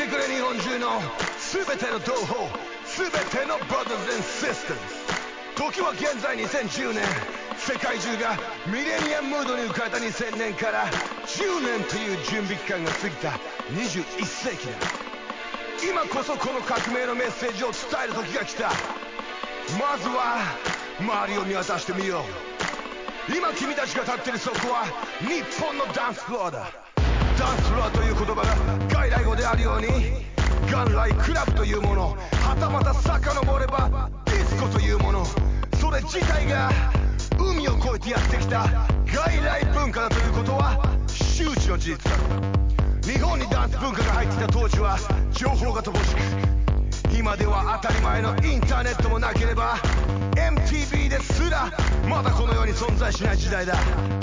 てくれ日本中の全ての同胞、全ての Brothers and Sisters。 時は現在2010年、世界中がミレニアムムードに浮かれた2000年から10年という準備期間が過ぎた21世紀だ。今こそこの革命のメッセージを伝える時が来た。まずは周りを見渡してみよう。今君たちが立っているそこは日本のダンスフロアだ。ダンスフロアという言葉が外来語であるように、元来クラブというもの、はたまた遡ればディスコというもの、それ自体が海を越えてやってきた外来文化だということは周知の事実だ。日本にダンス文化が入ってきた当時は情報が乏しく、今では当たり前のインターネットもなければ MTV ですらまだこの世に存在しない時代だ。